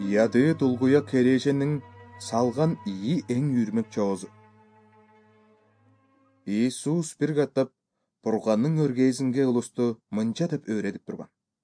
Яды тулгуя керешенің салған ии эң үйрмек чоозу. Иисус бир каттап Бурганның өргейсинге улусту мынча деп өйрөтүп турган.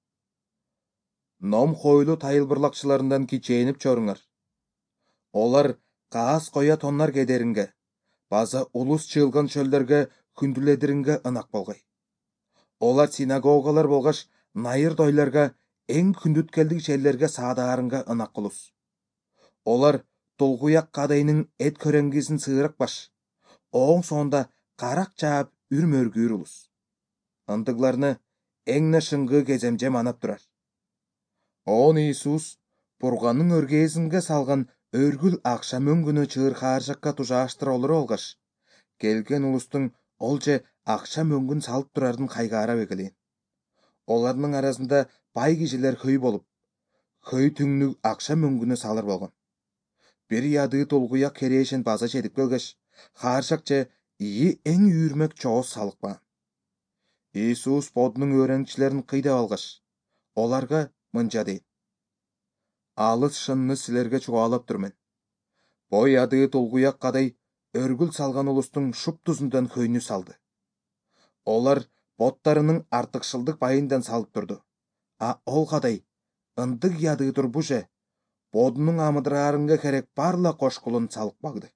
Ном хойлу тайылбырлакчыларынан кичээнип чоруңар. Олар каас коя тоннар кедеринге, база улус чыылган чөлдөргө күндүледиринге ынак болгай. Олар синагогалар болгаш найыр дойларга эң күндүткелдик жерлерге саадаарынга ынак кылус. Олар тулгуяк кадайның эт көреңгисин сыырак баш, оң сонда карак жаап үрмөргүүр улус. Ындыгларны эңне шыңгы кеземже манап турар. Он Иисус Бурганның өргейсинге салган өргүл акшам өңгүнө чыыр хааржакка тужааштыра олор олгаш, келген улустуң олже акшам өңгүн салып турардын кайгаара бекелейин. Оларның арасында бай кишилер хөй болуп, хөй түңнүк акшам өңгүнө салыр болгон. Бир яды тулгуяк керешен база жетип келгеш, хааржакче ии эң үйрмек чооз салыкпаан. Иисус бодунун өөреникчилерин кыйдап алгаш, оларга мынча дейт: алыс шынны силерге чугаалап турмен. Бо яды тулгуяк кадай өргүл салган улустуң шуптузундан хөйнү салды. Олар боттарынын артыкшылдык байындан салып турду. А ол кадай ындык яды турбуже, бодунун амыдыраарынга керек барлык кошкулун салып багды.